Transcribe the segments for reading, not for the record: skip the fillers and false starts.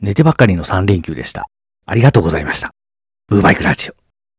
寝てばっかりの3連休でした。ありがとうございました。ブーバイクラジオ。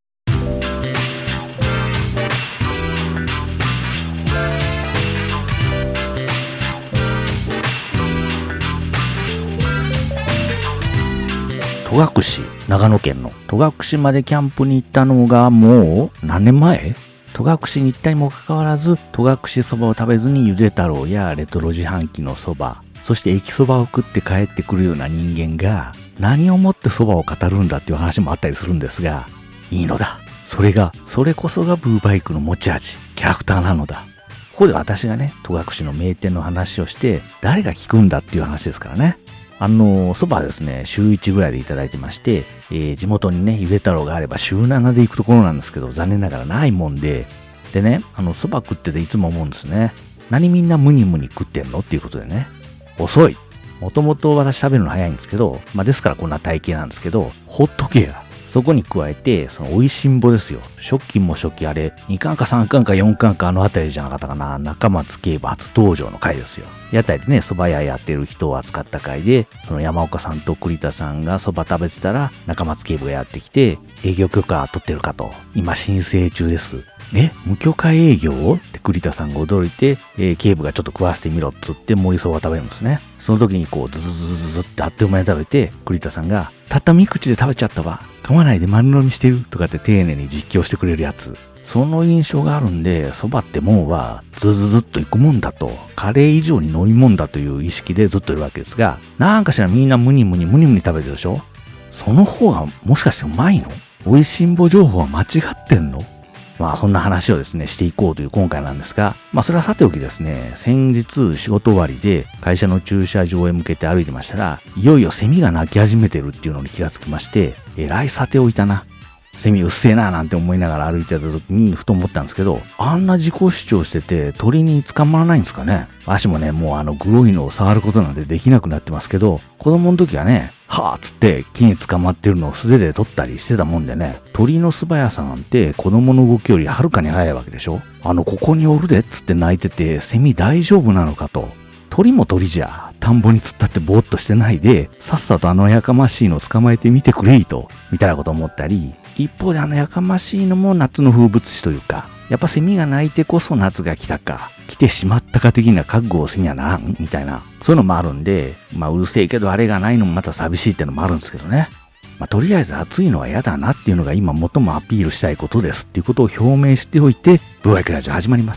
戸隠、長野県の戸隠までキャンプに行ったのがもう何年前？戸隠に行ったにもかかわらず、戸隠そばを食べずにゆで太郎やレトロ自販機のそば、そして駅そばを食って帰ってくるような人間が何をもってそばを語るんだっていう話もあったりするんですが、いいのだ。それこそがブーバイクの持ち味、キャラクターなのだ。ここで私がね、戸隠の名店の話をして、誰が聞くんだっていう話ですからね。そばはですね、週1ぐらいでいただいてまして、地元にね、ゆで太郎があれば週7で行くところなんですけど、残念ながらないもんで、でね、そば食ってていつも思うんですね。何みんなムニムニ食ってんのっていうことでね。遅い。もともと私食べるの早いんですけど、ですからこんな体型なんですけど、ほっとけや。そこに加えて、その美味しんぼですよ。食器も食器あれ、2巻か3巻か4巻かあたりじゃなかったかな。中松警部初登場の回ですよ。屋台でね、蕎麦屋やってる人を扱った回で、その山岡さんと栗田さんが蕎麦食べてたら、中松警部がやってきて、営業許可取ってるかと。今申請中です。無許可営業って栗田さんが驚いて、警部がちょっと食わせてみろっつって盛りそば食べるんですね。その時にこうズズズズズってあっという間に食べて、栗田さんが、たった3口で食べちゃったわ。噛まないで丸飲みしてるとかって丁寧に実況してくれるやつ。その印象があるんで、蕎麦ってもんはズズズっといくもんだと、カレー以上に飲みもんだという意識でずっといるわけですが、なんかしらみんなムニムニ食べてるでしょ？その方がもしかしてうまいの？美味しんぼ情報は間違ってんの？そんな話をですね、していこうという今回なんですが、それはさておきですね、先日仕事終わりで会社の駐車場へ向けて歩いてましたら、いよいよセミが鳴き始めてるっていうのに気がつきまして、えらいさておいたな。セミうっせえななんて思いながら歩いてた時にふと思ったんですけど、あんな自己主張してて鳥に捕まらないんですかね。足もね、もうグロいのを触ることなんてできなくなってますけど、子供の時はね、はぁっつって木に捕まってるのを素手で取ったりしてたもんでね、鳥の素早さなんて子供の動きよりはるかに速いわけでしょ。ここにおるでっつって鳴いてて、セミ大丈夫なのかと。鳥も鳥じゃ、田んぼに突っ立ってぼーっとしてないで、さっさとやかましいのを捕まえてみてくれいと、みたいなこと思ったり、一方でやかましいのも夏の風物詩というか、やっぱセミが鳴いてこそ夏が来たか、来てしまったか的な覚悟をせにはならんみたいな、そういうのもあるんで、うるせえけどあれがないのもまた寂しいってのもあるんですけどね。とりあえず暑いのは嫌だなっていうのが今最もアピールしたいことですっていうことを表明しておいて、ブーバイクラジオ始まります。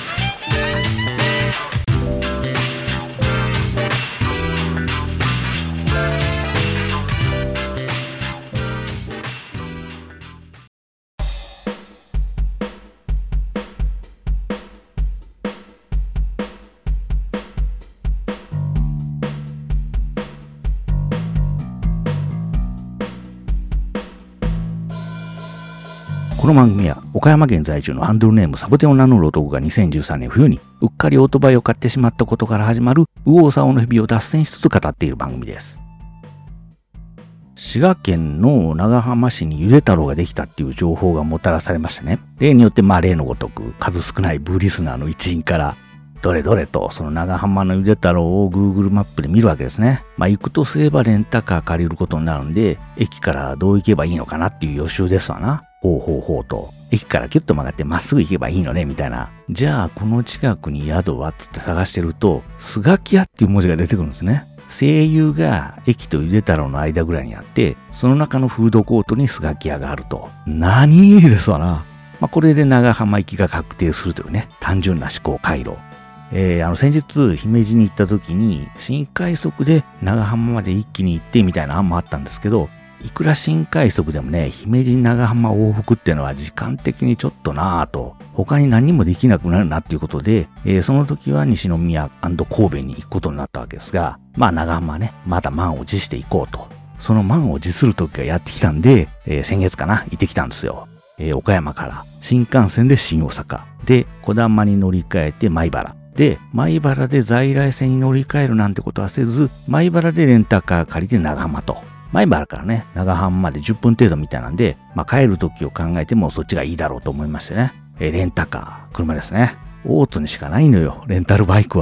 この番組は岡山県在住のハンドルネームサボテンを名乗る男が2013年冬にうっかりオートバイを買ってしまったことから始まる右往左往の日々を脱線しつつ語っている番組です。滋賀県の長浜市にゆで太郎ができたっていう情報がもたらされましたね。例によって例のごとく数少ないブーリスナーの一員からどれどれとその長浜のゆで太郎を Google マップで見るわけですね。行くとすればレンタカー借りることになるんで、駅からどう行けばいいのかなっていう予習ですわな。ほうと。駅からキュッと曲がってまっすぐ行けばいいのね、みたいな。じゃあ、この近くに宿はつって探してると、スガキ屋っていう文字が出てくるんですね。声優が駅とゆで太郎の間ぐらいにあって、その中のフードコートにスガキ屋があると。何ですわな。これで長浜行きが確定するというね、単純な思考回路。先日、姫路に行った時に、新快速で長浜まで一気に行ってみたいな案もあったんですけど、いくら新快速でもね、姫路長浜往復っていうのは時間的にちょっとなぁと、他に何もできなくなるなっていうことで、その時は西宮&神戸に行くことになったわけですが、長浜ね、まだ満を持していこうと。その満を持する時がやってきたんで、先月かな、行ってきたんですよ。岡山から新幹線で新大阪。で、小玉に乗り換えて米原。で、米原で在来線に乗り換えるなんてことはせず、米原でレンタカー借りて長浜と。米原からね、長浜まで10分程度みたいなんで、帰る時を考えてもそっちがいいだろうと思いましてね。レンタカー、車ですね。大津にしかないのよ、レンタルバイクは。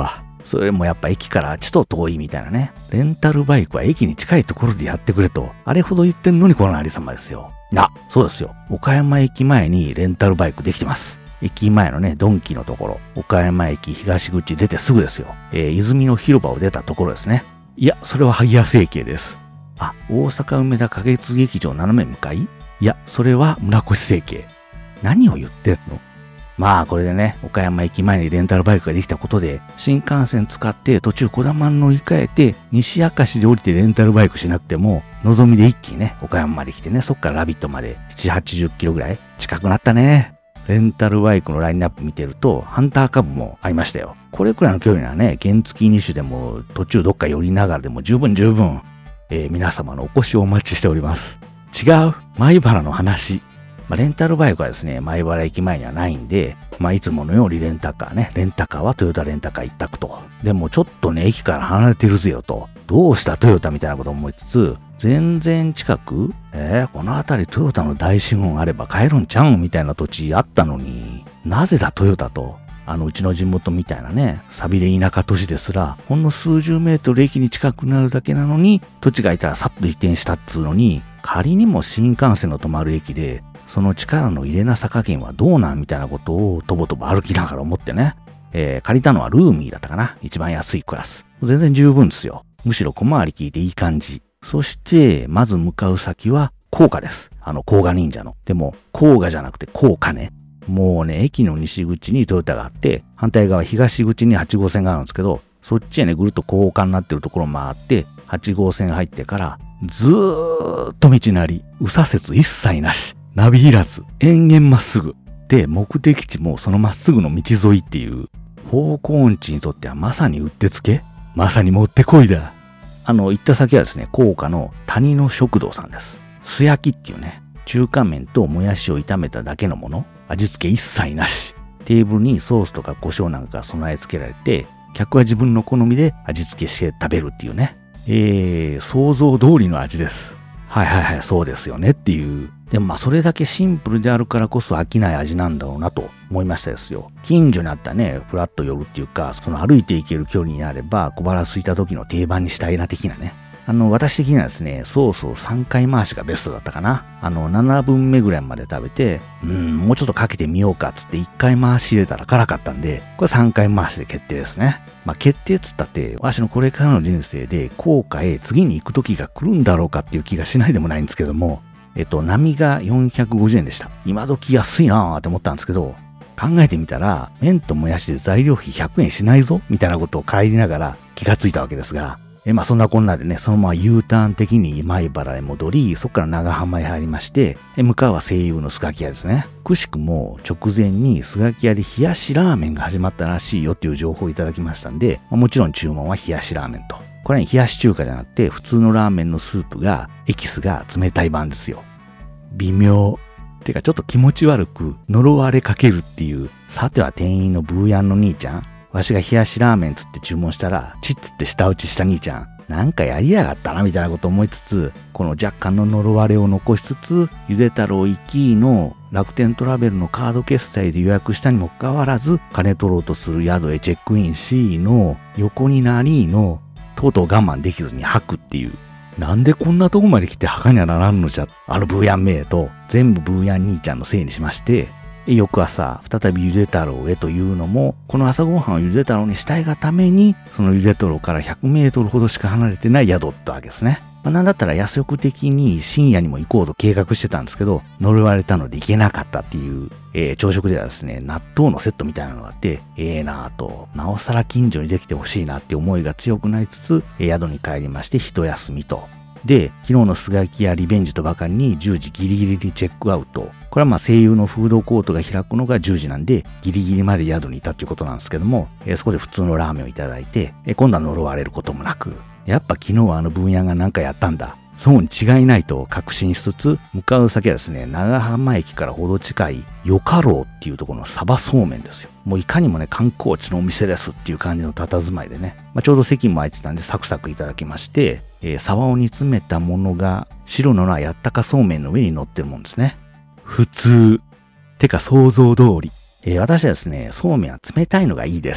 それもやっぱ駅からちと遠いみたいなね。レンタルバイクは駅に近いところでやってくれと、あれほど言ってんのにこのありさまですよ。そうですよ。岡山駅前にレンタルバイクできてます。駅前のね、ドンキのところ、岡山駅東口出てすぐですよ。泉の広場を出たところですね。いや、それは萩谷整形です。大阪梅田花月劇場斜め向かい？いや、それは村越整形。何を言ってんの？これでね、岡山駅前にレンタルバイクができたことで、新幹線使って途中小玉に乗り換えて、西明石で降りてレンタルバイクしなくても、のぞみで一気にね、岡山まで来てね、そっからラビットまで7、80キロぐらい近くなったね。レンタルバイクのラインナップ見てると、ハンターカブもありましたよ。これくらいの距離ならね、原付2種でも途中どっか寄りながらでも十分。皆様のお越しをお待ちしております。違う、米原の話。レンタルバイクはですね、米原駅前にはないんで、いつものようにレンタカーはトヨタレンタカー一択と。でもちょっとね、駅から離れてるぜよと。どうしたトヨタみたいなこと思いつつ、全然近くこの辺りトヨタの大資本あれば買えるんちゃうんみたいな土地あったのに、なぜだトヨタと。うちの地元みたいなね、寂れ田舎都市ですら、ほんの数十メートル駅に近くなるだけなのに、土地がいたらさっと移転したっつうのに、仮にも新幹線の止まる駅で、その力の入れなさ加減はどうなんみたいなことをとぼとぼ歩きながら思ってね。借りたのはルーミーだったかな。一番安いクラス。全然十分ですよ。むしろ小回り効いていい感じ。そして、まず向かう先は、甲賀です。甲賀忍者の。でも、甲賀じゃなくて甲賀ね。もうね、駅の西口にトヨタがあって、反対側東口に8号線があるんですけど、そっちへね、ぐるっと高架になってるところを回って、8号線入ってから、ずーっと道なり、右左折一切なし。ナビいらず、延々まっすぐ。で、目的地もそのまっすぐの道沿いっていう、方向音痴にとってはまさにうってつけ？まさにもってこいだ。行った先はですね、甲賀の谷の食堂さんです。素焼きっていうね、中華麺ともやしを炒めただけのもの。味付け一切なし。テーブルにソースとか胡椒なんかが備え付けられて、客は自分の好みで味付けして食べるっていうね。想像通りの味です。はい、そうですよねっていう。でもそれだけシンプルであるからこそ飽きない味なんだろうなと思いましたですよ。近所にあったね、フラッと寄るっていうか、その歩いて行ける距離にあれば小腹空いた時の定番にしたいな的なね。私的にはですね、ソースを3回回しがベストだったかな。7分目ぐらいまで食べて、もうちょっとかけてみようかっつって1回回し入れたら辛かったんで、これ3回回しで決定ですね。決定っつったって、私のこれからの人生で甲賀へ次に行く時が来るんだろうかっていう気がしないでもないんですけども、波が450円でした。今時安いなぁって思ったんですけど、考えてみたら、麺ともやしで材料費100円しないぞみたいなことを帰りながら気がついたわけですが、そんなこんなでね、そのまま U ターン的に米原へ戻り、そこから長浜へ入りまして、向かうは西友のスガキ屋ですね。くしくも直前にスガキ屋で冷やしラーメンが始まったらしいよっていう情報をいただきましたんで、もちろん注文は冷やしラーメンと。これは冷やし中華じゃなくて、普通のラーメンのスープが、エキスが冷たい版ですよ。微妙。てかちょっと気持ち悪く呪われかけるっていう、さては店員のブーヤンの兄ちゃん、わしが冷やしラーメンつって注文したら、チッつって舌打ちした兄ちゃん、なんかやりやがったなみたいなこと思いつつ、この若干の呪われを残しつつ、ゆで太郎行きの楽天トラベルのカード決済で予約したにもかかわらず、金取ろうとする宿へチェックインしの横になりの、とうとう我慢できずに吐くっていう。なんでこんなとこまで来て吐かにゃならんのじゃ、ブーヤン名と全部ブーヤン兄ちゃんのせいにしまして、翌朝、再びゆで太郎へというのも、この朝ごはんをゆで太郎にしたいがために、そのゆで太郎から100メートルほどしか離れてない宿ったわけですね。なんだったら安欲的に深夜にも行こうと計画してたんですけど、呪われたので行けなかったっていう、朝食ではですね、納豆のセットみたいなのがあって、なぁと、なおさら近所にできてほしいなって思いが強くなりつつ、宿に帰りまして一休みと。で、昨日のスガキやリベンジとばかりに10時ギリギリでチェックアウト。これは声優のフードコートが開くのが10時なんで、ギリギリまで宿にいたっていうことなんですけども、そこで普通のラーメンをいただいて、今度は呪われることもなく、やっぱ昨日は分野がなんかやったんだ。そうに違いないと確信しつつ、向かう先はですね、長浜駅からほど近い、よかろうっていうところのサバそうめんですよ。もういかにもね、観光地のお店ですっていう感じの佇まいでね、ちょうど席も空いてたんでサクサクいただきまして、サバを煮詰めたものが白のやったかそうめんの上に乗ってるもんですね。普通。てか想像通り。私はですね、そうめんは冷たいのがいいです。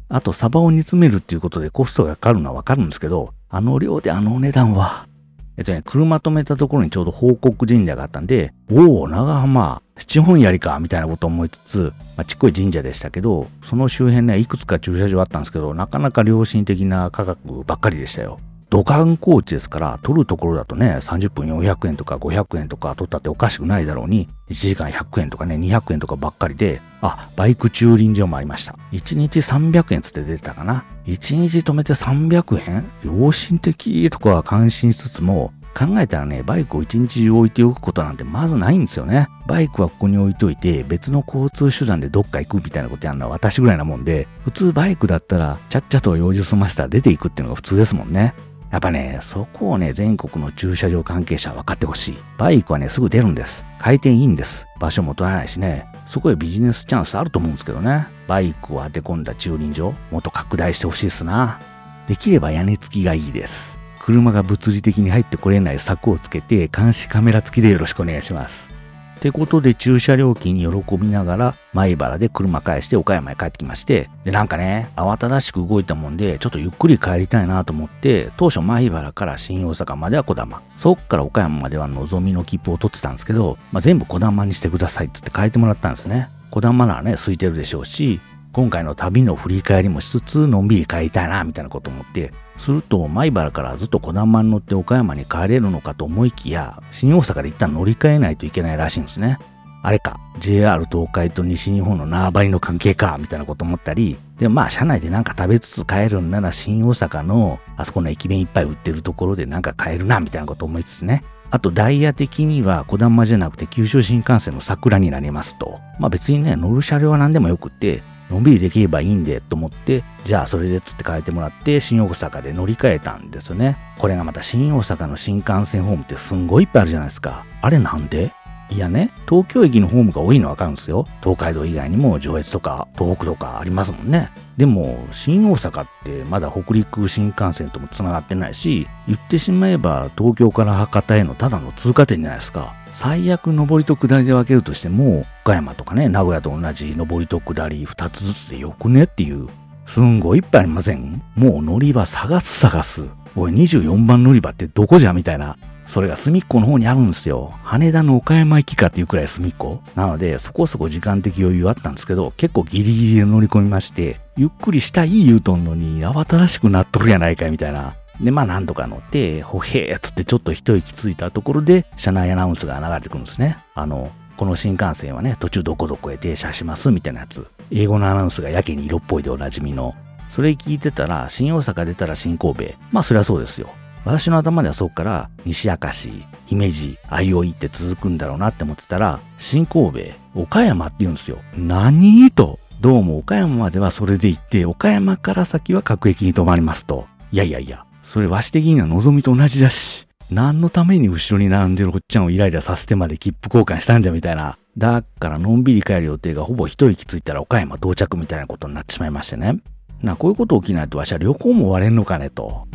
あと、サバを煮詰めるっていうことでコストがかかるのはわかるんですけど、あの量であのお値段は。車止めたところにちょうど報国神社があったんで、おお、長浜、七本槍か、みたいなことを思いつつ、ちっこい神社でしたけど、その周辺ね、いくつか駐車場あったんですけど、なかなか良心的な価格ばっかりでしたよ。土観光地ですから、取るところだとね、30分400円とか500円とか取ったっておかしくないだろうに、1時間100円とかね、200円とかばっかりで、バイク駐輪場もありました。1日300円つって出てたかな。1日止めて300円？良心的とかは感心しつつも、考えたらね、バイクを1日中置いておくことなんてまずないんですよね。バイクはここに置いといて、別の交通手段でどっか行くみたいなことやるのは私ぐらいなもんで、普通バイクだったら、ちゃっちゃと用事済ませたら出ていくっていうのが普通ですもんね。やっぱね、そこをね、全国の駐車場関係者は分かってほしい。バイクはね、すぐ出るんです。回転いいんです。場所も取らないしね。そこへビジネスチャンスあると思うんですけどね。バイクを当て込んだ駐輪場、もっと拡大してほしいですな。できれば屋根付きがいいです。車が物理的に入ってこれない柵をつけて、監視カメラ付きでよろしくお願いします。ってことで駐車料金に喜びながら米原で車返して岡山へ帰ってきまして、でなんかね、慌ただしく動いたもんでちょっとゆっくり帰りたいなと思って、当初米原から新大阪までは小玉、そっから岡山まではのぞみの切符を取ってたんですけど、全部小玉にしてくださいっつって変えてもらったんですね。小玉ならね、空いてるでしょうし、今回の旅の振り返りもしつつのんびり帰りたいなみたいなこと思って、すると米原からずっと小玉に乗って岡山に帰れるのかと思いきや、新大阪で一旦乗り換えないといけないらしいんですね。あれか、JR 東海と西日本の縄張りの関係かみたいなこと思ったり、で車内でなんか食べつつ帰るんなら新大阪のあそこの駅弁いっぱい売ってるところでなんか買えるなみたいなこと思いつつね。あとダイヤ的には小玉じゃなくて九州新幹線の桜になりますと、別にね、乗る車両は何でもよくってのんびりできればいいんでと思って、じゃあそれでつって変えてもらって新大阪で乗り換えたんですよね。これがまた新大阪の新幹線ホームってすんごいいっぱいあるじゃないですか。あれなんで？いやね、東京駅のホームが多いのはわかるんですよ。東海道以外にも上越とか東北とかありますもんね。でも新大阪ってまだ北陸新幹線ともつながってないし、言ってしまえば東京から博多へのただの通過点じゃないですか。最悪上りと下りで分けるとしても、岡山とかね、名古屋と同じ上りと下り2つずつでよくねっていう。すんごいいっぱいありません？もう乗り場探す。おい、24番乗り場ってどこじゃみたいな。それが隅っこの方にあるんですよ。羽田の岡山駅かっていうくらい隅っこ。なので、そこそこ時間的余裕あったんですけど、結構ギリギリで乗り込みまして、ゆっくりしたい言うとんのに、慌ただしくなっとるやないかいみたいな。で、なんとか乗って、ほへーっつってちょっと一息ついたところで、車内アナウンスが流れてくるんですね。この新幹線はね、途中どこどこへ停車しますみたいなやつ。英語のアナウンスがやけに色っぽいでおなじみの。それ聞いてたら、新大阪出たら新神戸。そりゃそうですよ。私の頭ではそっから西明石、姫路、相生って続くんだろうなって思ってたら、新神戸、岡山って言うんですよ。何と。どうも岡山まではそれで行って、岡山から先は各駅に止まりますと。いや、それわし的には望みと同じだし、何のために後ろに並んでるおっちゃんをイライラさせてまで切符交換したんじゃみたいな。だからのんびり帰る予定がほぼ一息ついたら岡山到着みたいなことになってしまいましてね。こういうこと起きないとわしは旅行も終われんのかねと。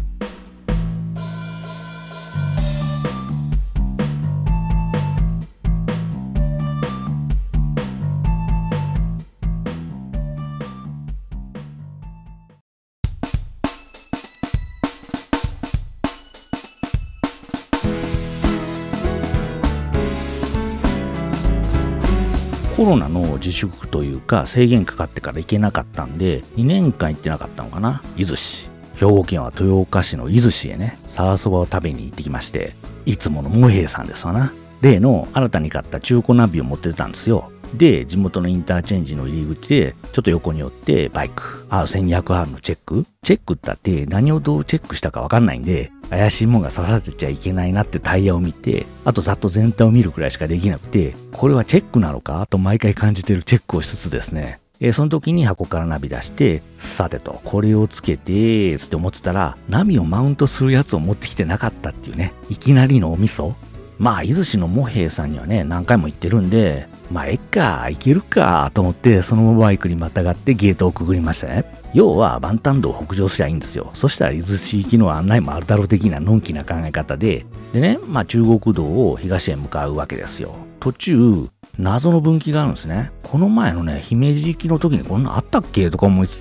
コロナの自粛というか制限かかってから行けなかったんで2年間行ってなかったのかな。伊豆市、兵庫県は豊岡市の伊豆市へね、沢そばを食べに行ってきまして、いつもの茂平さんですわな。例の新たに買った中古ナビを持ってたんですよ。で、地元のインターチェンジの入り口でちょっと横に寄ってバイク R1200R のチェックったって何をどうチェックしたか分かんないんで、怪しいもんが刺さってちゃいけないなってタイヤを見て、あとざっと全体を見るくらいしかできなくて、これはチェックなのかと毎回感じてるチェックをしつつですね、その時に箱からナビ出して、さてとこれをつけてつって思ってたら、ナビをマウントするやつを持ってきてなかったっていうね、いきなりのお味噌。伊豆市の茂平さんにはね、何回も行ってるんで、えっか、行けるかと思って、そのままバイクにまたがってゲートをくぐりましたね。要は、万端道を北上すりゃいいんですよ。そしたら伊豆市行きの案内もあるだろう的なのんきな考え方で、でね、中国道を東へ向かうわけですよ。途中、謎の分岐があるんですね。この前のね、姫路行きの時にこんなあったっけとか思いつつ、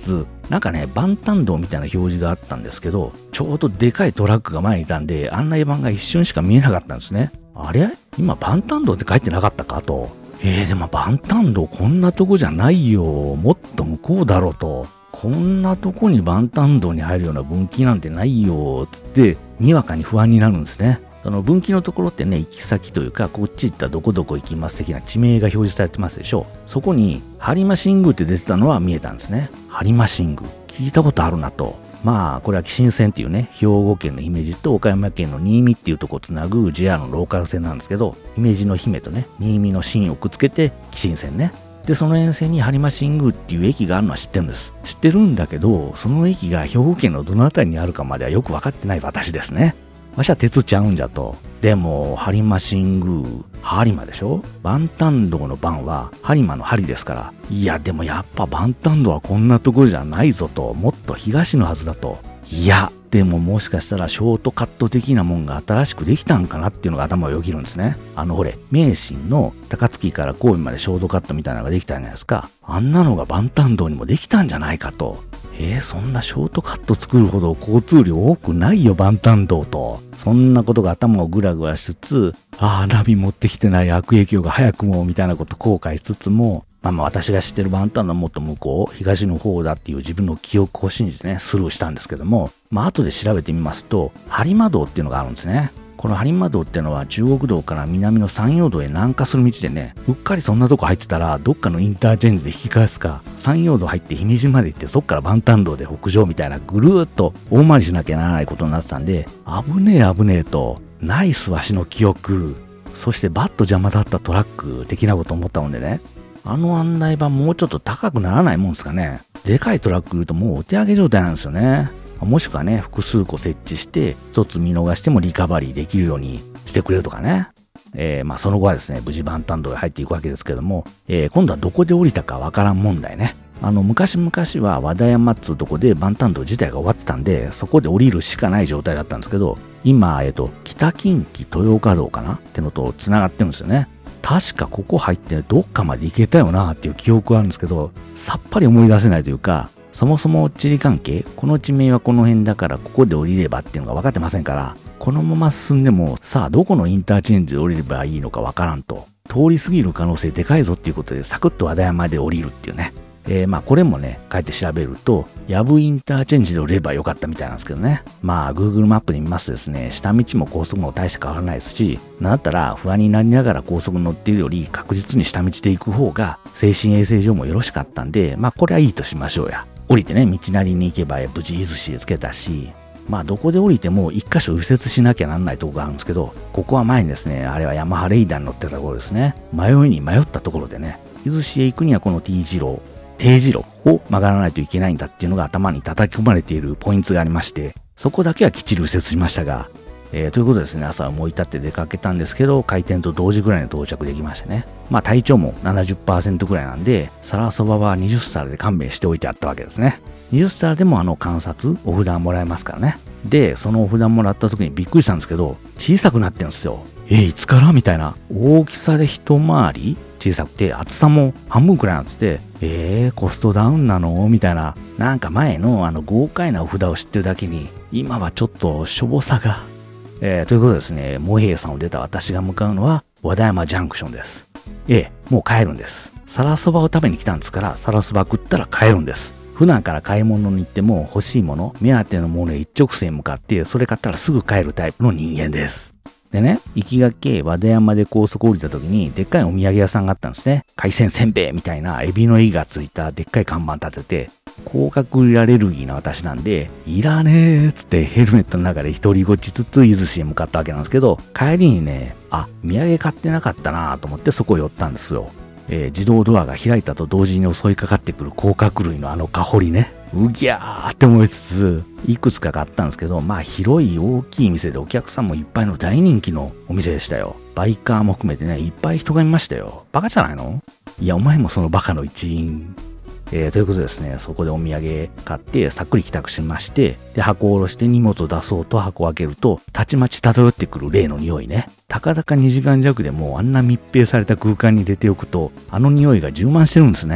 なんかね、バンタン道みたいな表示があったんですけど、ちょうどでかいトラックが前にいたんで、案内板が一瞬しか見えなかったんですね。あれ今バンタン道って書いてなかったかと。でもバンタン道こんなとこじゃないよ。もっと向こうだろうと。こんなとこにバンタン道に入るような分岐なんてないよ。つって、にわかに不安になるんですね。その分岐のところってね、行き先というか、こっち行ったらどこどこ行きます的な地名が表示されてますでしょ。そこに、播磨新宮って出てたのは見えたんですね。播磨新宮。聞いたことあるなと。まあ、これは紀信線っていうね、兵庫県の姫路と岡山県の新見っていうとこをつなぐ JR のローカル線なんですけど、姫路の姫とね、新見の新をくっつけて紀信線ね。で、その沿線に播磨新宮っていう駅があるのは知ってるんです。知ってるんだけど、その駅が兵庫県のどのあたりにあるかまではよく分かってない私ですね。わしは鉄ちゃうんじゃと。でも、播磨新宮、播磨でしょ？バンタン道の番は播磨の針ですから。いや、でもやっぱバンタン道はこんなところじゃないぞと。もっと東のはずだと。いや、でももしかしたらショートカット的なもんが新しくできたんかなっていうのが頭をよぎるんですね。ほれ、名神の高槻から神戸までショートカットみたいなのができたじゃないですか。あんなのがバンタン道にもできたんじゃないかと。そんなショートカット作るほど交通量多くないよ、バンタン道と。そんなことが頭をグラグラしつつ、ナビ持ってきてない悪影響が早くも、みたいなこと後悔しつつも、私が知ってるバンタンのもっと向こう、東の方だっていう自分の記憶を信じてね、スルーしたんですけども、後で調べてみますと、播磨道っていうのがあるんですね。この播磨道っていうのは中国道から南の山陽道へ南下する道でね、うっかりそんなとこ入ってたら、どっかのインターチェンジで引き返すか、山陽道入って姫路まで行って、そっからバンタン道で北上みたいなぐるーっと大回りしなきゃならないことになってたんで、危ねえと、ナイスわしの記憶、そしてバッと邪魔だったトラック的なこと思ったもんでね、案内板もうちょっと高くならないもんですかね。でかいトラックいるともうお手上げ状態なんですよね。もしくはね、複数個設置して、一つ見逃してもリカバリーできるようにしてくれるとかね。その後はですね、無事バンタン道へ入っていくわけですけども、今度はどこで降りたかわからん問題ね。昔々は和田山っつうとこでバンタン道自体が終わってたんで、そこで降りるしかない状態だったんですけど、今、北近畿豊岡道かなってのと繋がってるんですよね。確かここ入ってどっかまで行けたよなっていう記憶があるんですけど、さっぱり思い出せないというか、そもそも地理関係、この地名はこの辺だからここで降りればっていうのが分かってませんから、このまま進んでもさあどこのインターチェンジで降りればいいのか分からんと、通り過ぎる可能性でかいぞっていうことでサクッと和田山で降りるっていうね。これもね、帰って調べると、藪インターチェンジで降りればよかったみたいなんですけどね。Google マップで見ますとですね、下道も高速も大して変わらないですし、なんだったら不安になりながら高速に乗っているより確実に下道で行く方が精神衛生上もよろしかったんで、これはいいとしましょうや。降りてね、道なりに行けば無事伊豆市へつけたし、どこで降りても一箇所右折しなきゃなんないとこがあるんですけど、ここは前にですね、あれはヤマハレイダーに乗ってたところですね。迷いに迷ったところでね、伊豆市へ行くにはこの定時路を曲がらないといけないんだっていうのが頭に叩き込まれているポイントがありまして、そこだけはきっちり右折しましたが、ということでですね、朝思い立って出かけたんですけど、開店と同時ぐらいに到着できましてね。体調も 70% ぐらいなんで、皿そばは20皿で勘弁しておいてあったわけですね。20皿でも観察、お札もらえますからね。で、そのお札もらった時にびっくりしたんですけど、小さくなってるんですよ。いつからみたいな。大きさで一回り小さくて、厚さも半分くらいになってて、コストダウンなのみたいな。なんか前の豪快なお札を知ってるだけに、今はちょっとしょぼさが。ということでですね、モヘイさんを出た私が向かうのは和田山ジャンクションです。もう帰るんです。皿そばを食べに来たんですから、皿そば食ったら帰るんです。普段から買い物に行っても欲しいもの、目当てのものへ一直線向かって、それ買ったらすぐ帰るタイプの人間です。でね、行きがけ和田山で高速降りた時に、でっかいお土産屋さんがあったんですね。海鮮せんべいみたいなエビの絵がついたでっかい看板立てて、甲殻アレルギーの私なんで、いらねえっつってヘルメットの中で一人ごちつつ伊豆市へ向かったわけなんですけど、帰りにね、土産買ってなかったなと思ってそこ寄ったんですよ。自動ドアが開いたと同時に襲いかかってくる甲殻類の蚊掘りね。うぎゃーって思いつつ、いくつか買ったんですけど、広い大きい店でお客さんもいっぱいの大人気のお店でしたよ。バイカーも含めてね、いっぱい人がいましたよ。バカじゃないの？いや、お前もそのバカの一員。ということでですね、そこでお土産買ってさっくり帰宅しまして、で、箱を下ろして荷物を出そうと箱を開けると、たちまち漂ってくる例の匂いね。たかだか2時間弱でもあんな密閉された空間に出ておくと、匂いが充満してるんですね。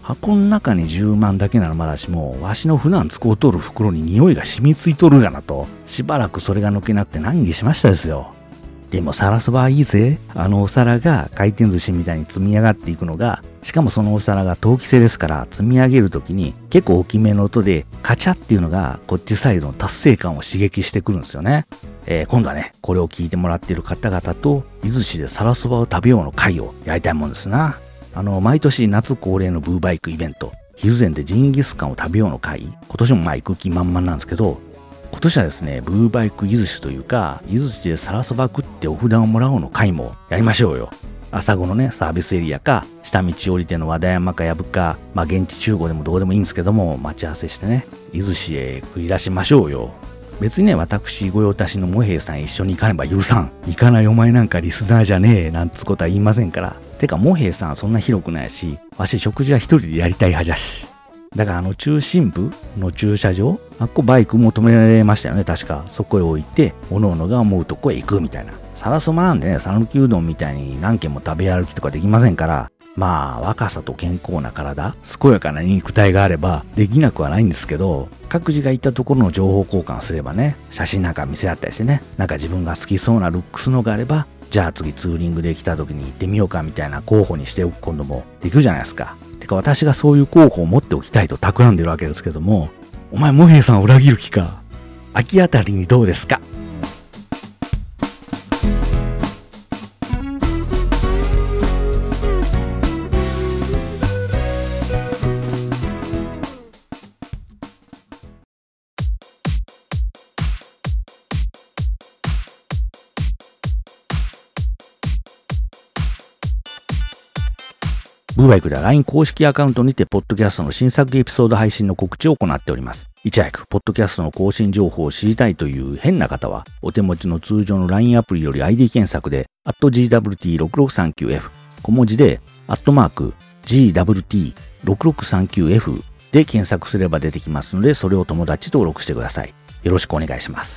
箱の中に10万だけならまだしも、わしの普段使うとる袋に匂いが染みついとるがなと、しばらくそれが抜けなくて難儀しましたですよ。でも皿そばはいいぜ。お皿が回転寿司みたいに積み上がっていくのが、しかもそのお皿が陶器製ですから、積み上げるときに結構大きめの音でカチャっていうのがこっちサイドの達成感を刺激してくるんですよね。今度はね、これを聞いてもらっている方々と、伊豆市で皿そばを食べようの会をやりたいもんですな。毎年夏恒例のブーバイクイベント、蒜山でジンギスカンを食べようの会、今年も行く気満々なんですけど、今年はですね、ブーバイク伊豆市というか、伊豆市で皿そば食ってお札をもらおうの会もやりましょうよ。朝子のね、サービスエリアか、下道降りての和田山か藪か、現地集合でもどうでもいいんですけども、待ち合わせしてね、伊豆市へ繰り出しましょうよ。別にね、私、御用達のモヘイさん一緒に行かねば許さん。行かないお前なんかリスナーじゃねえ、なんつことは言いませんから。てか、モヘイさんそんな広くないし、わし食事は一人でやりたい派じゃし。だから中心部の駐車場、あっこバイクも止められましたよね、確か。そこへ置いて、おのおのが思うとこへ行くみたいな。皿そばなんでね、讃岐うどんみたいに何軒も食べ歩きとかできませんから、若さと健康な体、健やかな肉体があればできなくはないんですけど、各自が行ったところの情報交換すればね、写真なんか見せ合ったりしてね、なんか自分が好きそうなルックスのがあれば、じゃあ次ツーリングで来た時に行ってみようかみたいな候補にしておく今度もできるじゃないですか。てか私がそういう候補を持っておきたいと企んでるわけですけども、お前モヘイさんを裏切る気か。秋あたりにどうですか。ブーバイクでは LINE 公式アカウントにて、ポッドキャストの新作エピソード配信の告知を行っております。いち早く、ポッドキャストの更新情報を知りたいという変な方は、お手持ちの通常の LINE アプリより ID 検索で、@GWT6639F、小文字で、@GWT6639F で検索すれば出てきますので、それを友達登録してください。よろしくお願いします。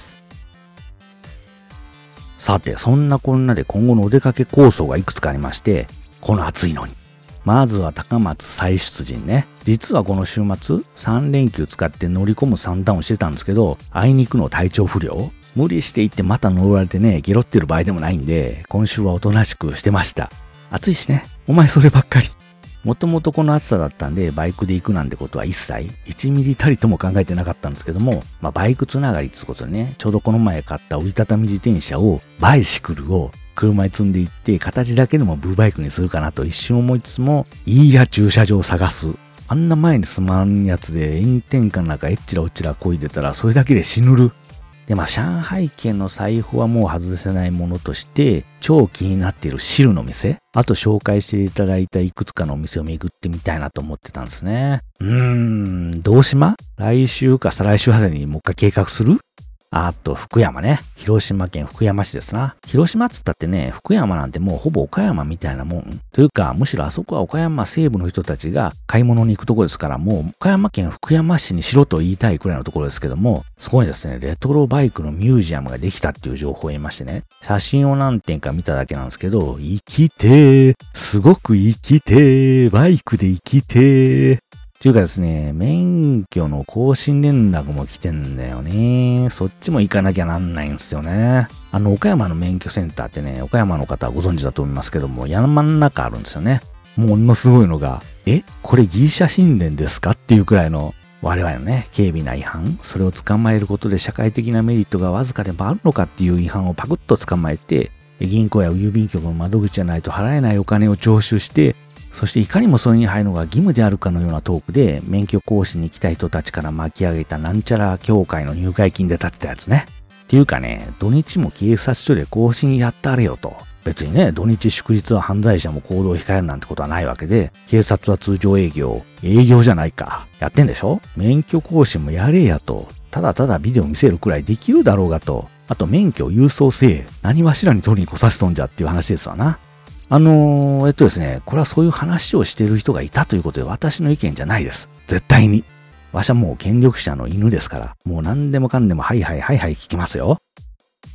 さて、そんなこんなで今後のお出かけ構想がいくつかありまして、この暑いのに。まずは高松再出陣ね。実はこの週末、3連休使って乗り込む算段をしてたんですけど、あいにくの体調不良。無理して行ってまた乗られてね、ゲロってる場合でもないんで、今週はおとなしくしてました。暑いしね。お前そればっかり。もともとこの暑さだったんで、バイクで行くなんてことは一切、1ミリたりとも考えてなかったんですけども、バイクつながりってことでね、ちょうどこの前買った折りたたみ自転車を、バイシクルを、車に積んでいって、形だけでもブーバイクにするかなと一瞬思いつつも、いいや駐車場を探す。あんな前に住まんやつで炎天下の中えっちらおっちらこいでたらそれだけで死ぬる。で、上海圏の財布はもう外せないものとして、超気になっている汁の店、あと紹介していただいたいくつかのお店を巡ってみたいなと思ってたんですね。どうしま？来週か再来週あたりにもう一回計画する？あと、福山ね。広島県福山市ですな。広島っつったってね、福山なんてもうほぼ岡山みたいなもん。というか、むしろあそこは岡山西部の人たちが買い物に行くところですから、もう岡山県福山市にしろと言いたいくらいのところですけども、そこにですね、レトロバイクのミュージアムができたっていう情報を得ましてね、写真を何点か見ただけなんですけど、生きてー、すごく生きてー、バイクで生きてー。っていうかですね、免許の更新連絡も来てんだよね。そっちも行かなきゃなんないんですよね。岡山の免許センターってね、岡山の方はご存知だと思いますけども、山の中あるんですよね。ものすごいのが、これギリシャ神殿ですかっていうくらいの、我々のね、軽微な違反、それを捕まえることで社会的なメリットがわずかでもあるのかっていう違反をパクッと捕まえて、銀行や郵便局の窓口じゃないと払えないお金を徴収して、そしていかにもそれに入るのが義務であるかのようなトークで、免許更新に来た人たちから巻き上げたなんちゃら協会の入会金で立てたやつね。っていうかね、土日も警察署で更新やったれよと。別にね、土日祝日は犯罪者も行動を控えるなんてことはないわけで、警察は通常営業じゃないか。やってんでしょ？免許更新もやれやと。ただただビデオ見せるくらいできるだろうがと。あと免許郵送せえ。何わしらに取りに来させとんじゃっていう話ですわな。ですね、これはそういう話をしている人がいたということで私の意見じゃないです。絶対に。わしはもう権力者の犬ですから、もう何でもかんでもはいはいはいはい聞きますよ。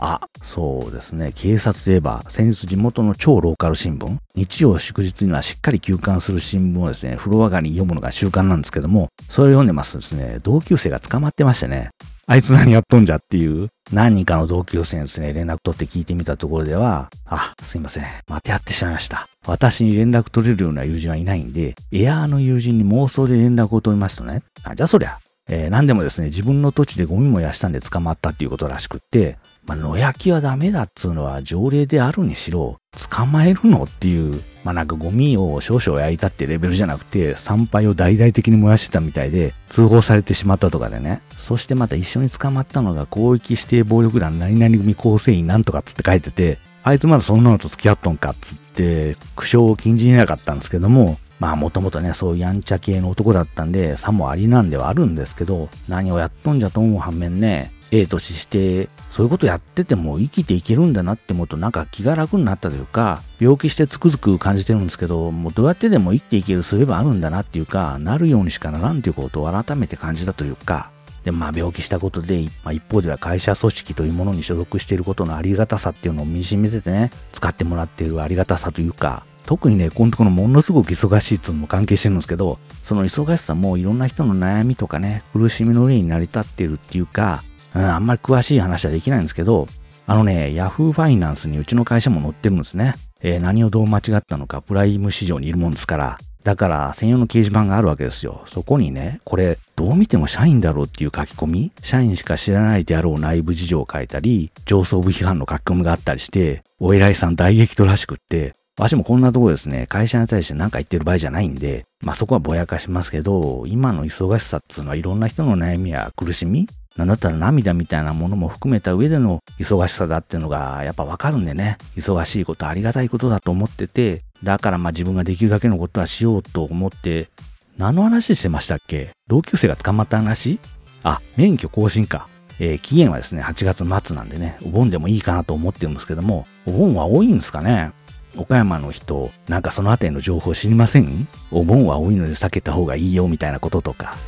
そうですね。警察といえば、先日地元の超ローカル新聞、日曜祝日にはしっかり休刊する新聞をですね、風呂上がりに読むのが習慣なんですけども、それを読んでますとですね、同級生が捕まってましてね、あいつ何やっとんじゃっていう、何人かの同級生にですね、連絡取って聞いてみたところでは、すいません。またやってしまいました。私に連絡取れるような友人はいないんで、エアーの友人に妄想で連絡を取りますとね、じゃあそりゃ、何でもですね、自分の土地でゴミ燃やしたんで捕まったっていうことらしくって、野焼きはダメだっつうのは条例であるにしろ、捕まえるのっていう、なんかゴミを少々焼いたってレベルじゃなくて、産廃を大々的に燃やしてたみたいで、通報されてしまったとかでね。そしてまた一緒に捕まったのが広域指定暴力団何々組構成員なんとかっつって書いてて、あいつまだそんなのと付き合っとんかっつって、苦笑を禁じなかったんですけども、もともとね、そういうやんちゃ系の男だったんで、さもありなんではあるんですけど、何をやっとんじゃと思う反面ね、年して、そういうことやってても生きていけるんだなって思うとなんか気が楽になったというか、病気してつくづく感じてるんですけど、もうどうやってでも生きていける術があるんだなっていうか、なるようにしかならんということを改めて感じたというか、で、病気したことで、一方では会社組織というものに所属していることのありがたさっていうのを身に染めててね、使ってもらっているありがたさというか、特にね、このところものすごく忙しいっていうのも関係してるんですけど、その忙しさもいろんな人の悩みとかね、苦しみの上に成り立っているっていうか、あんまり詳しい話はできないんですけど、ヤフーファイナンスにうちの会社も載ってるんですね。何をどう間違ったのか、プライム市場にいるもんですから。だから専用の掲示板があるわけですよ。そこにね、これどう見ても社員だろうっていう書き込み、社員しか知らないであろう内部事情を書いたり、上層部批判の書き込みがあったりして、お偉いさん大激怒らしくって、わしもこんなとこですね、会社に対して何か言ってる場合じゃないんで、そこはぼやかしますけど、今の忙しさっていうのはいろんな人の悩みや苦しみ、なんだったら涙みたいなものも含めた上での忙しさだっていうのがやっぱわかるんでね、忙しいことありがたいことだと思ってて、だから自分ができるだけのことはしようと思って、何の話してましたっけ？同級生が捕まった話？免許更新か。期限はですね、8月末なんでね、お盆でもいいかなと思ってるんですけども、お盆は多いんですかね？岡山の人、なんかそのあたりの情報知りません？お盆は多いので避けた方がいいよみたいなこととか。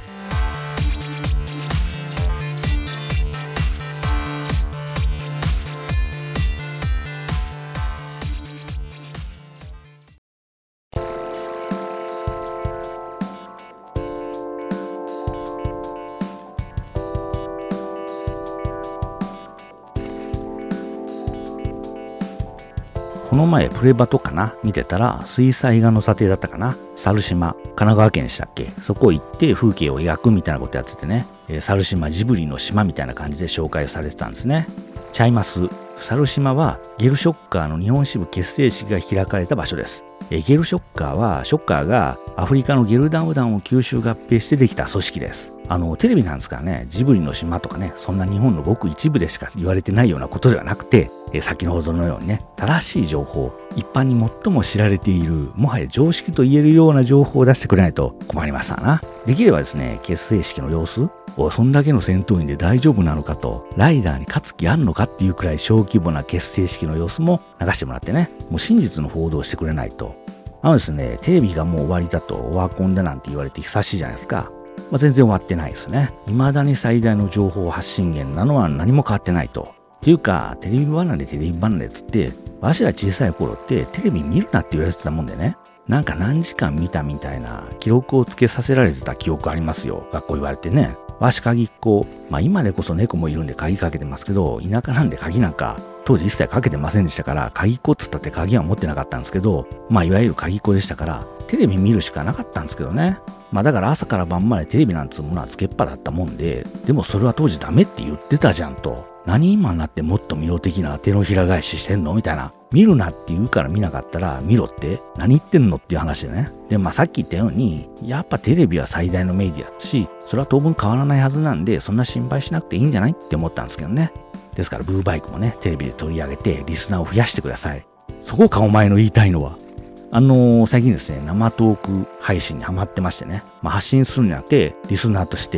この前プレバトかな見てたら水彩画の査定だったかな、猿島、神奈川県でしたっけ、そこ行って風景を描くみたいなことやっててね、猿島ジブリの島みたいな感じで紹介されてたんですね。ちゃいます。猿島はゲルショッカーの日本支部結成式が開かれた場所です。ゲルショッカーはショッカーがアフリカのゲルダウ団を吸収合併してできた組織です。テレビなんですからね、ジブリの島とかね、そんな日本のごく一部でしか言われてないようなことではなくて、先ほどのようにね、正しい情報、一般に最も知られている、もはや常識と言えるような情報を出してくれないと困りますわな。できればですね、結成式の様子、そんだけの戦闘員で大丈夫なのかと、ライダーに勝つ気あんのかっていうくらい小規模な結成式の様子も流してもらってね、もう真実の報道をしてくれないと。ですね、テレビがもう終わりだとオワコンだなんて言われて久しいじゃないですか。全然終わってないですね。未だに最大の情報発信源なのは何も変わってないと。っていうか、テレビ離れっつって、わしら小さい頃ってテレビ見るなって言われてたもんでね、なんか何時間見たみたいな記録をつけさせられてた記憶ありますよ。学校言われてね。わし鍵っ子、今でこそ猫もいるんで鍵かけてますけど、田舎なんで鍵なんか当時一切かけてませんでしたから、鍵っ子っつったって鍵は持ってなかったんですけど、いわゆる鍵っ子でしたから、テレビ見るしかなかったんですけどね。だから朝から晩までテレビなんつうものはつけっぱだったもんで、でもそれは当時ダメって言ってたじゃんと。何今になってもっと見ろ的な手のひら返ししてんのみたいな。見るなって言うから見なかったら見ろって何言ってんのっていう話でね。で、さっき言ったように、やっぱテレビは最大のメディアだし、それは当分変わらないはずなんで、そんな心配しなくていいんじゃないって思ったんですけどね。ですからブーバイクもね、テレビで取り上げてリスナーを増やしてください。そこかお前の言いたいのは。最近ですね、生トーク配信にハマってましてね、発信するんじゃなくて、リスナーとして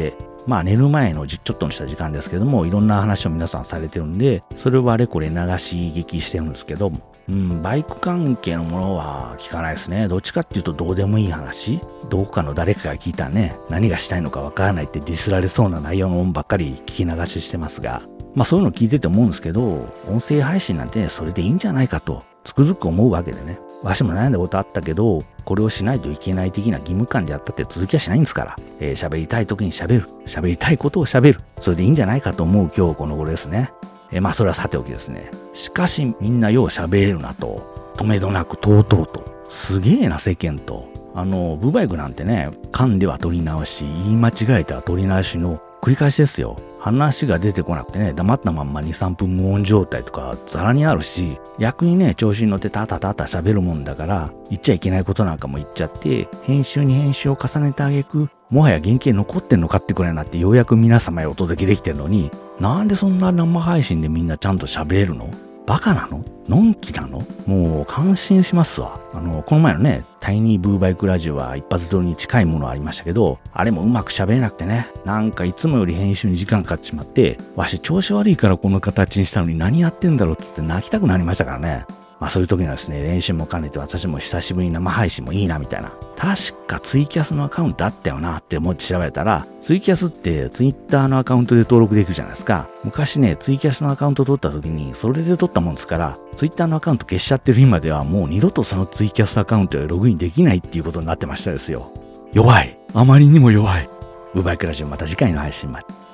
まあ寝る前のちょっとのした時間ですけども、いろんな話を皆さんされてるんで、それをあれこれ流し聞きしてるんですけど、バイク関係のものは聞かないですね。どっちかっていうとどうでもいい話、どこかの誰かが聞いたね、何がしたいのかわからないってディスられそうな内容の音ばっかり聞き流ししてますが、まあそういうの聞いてて思うんですけど、音声配信なんてね、それでいいんじゃないかとつくづく思うわけでね。わしも悩んだことあったけど、これをしないといけない的な義務感であったって続きはしないんですから、喋りたい時に喋る、喋りたいことを喋る、それでいいんじゃないかと思う今日この頃ですね。まあそれはさておきですね。しかしみんなよう喋れるなと、止めどなくとうとうと、すげえな世間と。ブーバイクなんてね、噛んでは取り直し、言い間違えた取り直しの繰り返しですよ。話が出てこなくてね、黙ったまんま 2,3 分無音状態とかザラにあるし、逆にね、調子に乗ってタタタタ喋るもんだから、言っちゃいけないことなんかも言っちゃって、編集に編集を重ねてあげく、もはや原型残ってんのかってくらいになってようやく皆様へお届けできてるのに、なんでそんな生配信でみんなちゃんと喋れるの？バカなの？のんきなの？もう感心しますわ。この前のね、タイニーブーバイクラジオは一発撮りに近いものありましたけど、あれもうまく喋れなくてね、なんかいつもより編集に時間かかってしまって、わし調子悪いからこの形にしたのに何やってんだろうっつって泣きたくなりましたからね。まあそういう時にはですね、練習も兼ねて私も久しぶりに生配信もいいなみたいな。確かツイキャスのアカウントあったよなって思って調べたら、ツイキャスってツイッターのアカウントで登録できるじゃないですか。昔ね、ツイキャスのアカウント取った時にそれで取ったもんですから、ツイッターのアカウント消しちゃってる今ではもう二度とそのツイキャスアカウントへログインできないっていうことになってましたですよ。弱い。あまりにも弱い。ブーバイクラジオまた次回の配信まで。